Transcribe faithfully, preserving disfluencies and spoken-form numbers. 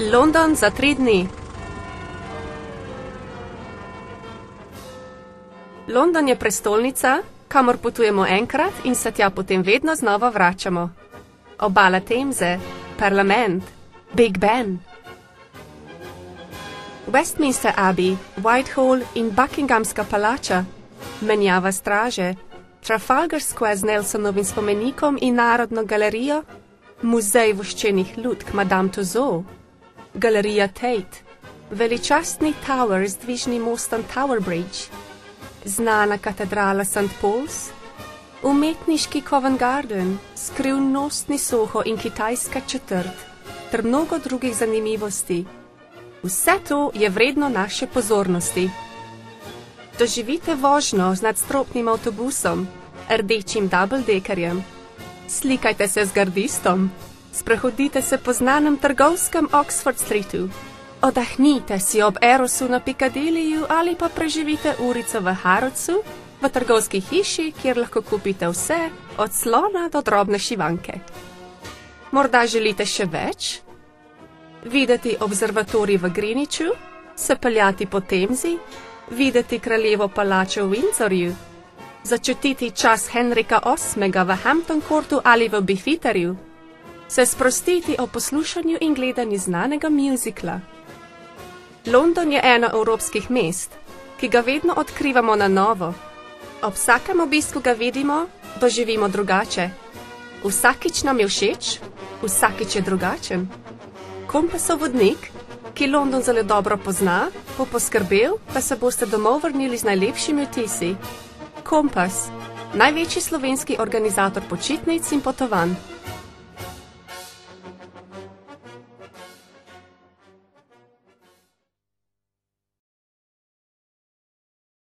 London za tri dni. London je prestolnica, kamor potujemo enkrat in se tja potem vedno znova vračamo. Obala Temze, parlament, Big Ben. Westminster Abbey, Whitehall in Buckinghamska palača, menjava straže, Trafalgar Square z Nelsonovim spomenikom in Narodno galerijo, muzej voščenih lutk Madame Tussauds, galerija Tate, veličastni Tower z dvižnim mostom Tower Bridge, znana katedrala Saint Paul's, umetniški Covent Garden, skrivnostni Soho in kitajska četrt, ter mnogo drugih zanimivosti. Vse to je vredno naše pozornosti. Doživite vožnjo z nadstropnim avtobusom, rdečim double-deckerjem. Slikajte se z gardistom. Sprehodite se po znanem trgovskem Oxford Streetu. Odahnite si ob Erosu na Piccadillyju ali pa preživite urico v Harrodsu, v trgovski hiši, kjer lahko kupite vse, od slona do drobne šivanke. Morda želite še več? Videti observatorij v Greenwichu, se peljati po Temzi, videti kraljevo palačo v Windsorju, začutiti čas Henrika osmega v Hampton Courtu ali v Beefeaterju, se sprostiti o poslušanju in gledanju znanega musicla. London je eno evropskih mest, ki ga vedno odkrivamo na novo. Ob vsakem obisku ga vidimo, doživimo drugače. Vsakič nam je všeč, vsakič je drugačen. Kompasov vodnik, ki London zelo dobro pozna, bo poskrbel, da se boste domov vrnili z najlepšimi vtisi. Kompas, največji slovenski organizator počitnic in potovanj.